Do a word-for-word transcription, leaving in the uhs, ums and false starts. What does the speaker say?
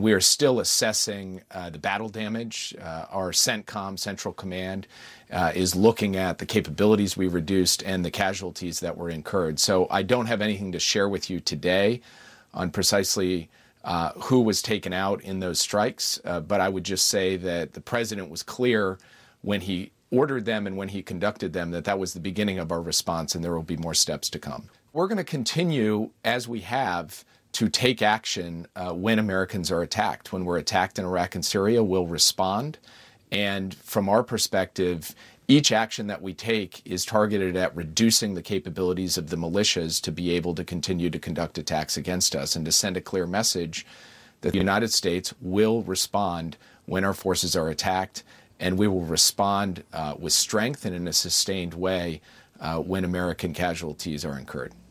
We are still assessing uh, the battle damage. Uh, our CENTCOM, Central Command, uh, is looking at the capabilities we reduced and the casualties that were incurred. So I don't have anything to share with you today on precisely uh, who was taken out in those strikes, uh, but I would just say that the president was clear when he ordered them and when he conducted them that that was the beginning of our response, and there will be more steps to come. We're going to continue, as we have, to take action uh, when Americans are attacked. When we're attacked in Iraq and Syria, we'll respond. And from our perspective, each action that we take is targeted at reducing the capabilities of the militias to be able to continue to conduct attacks against us and to send a clear message that the United States will respond when our forces are attacked, and we will respond uh, with strength and in a sustained way uh, when American casualties are incurred.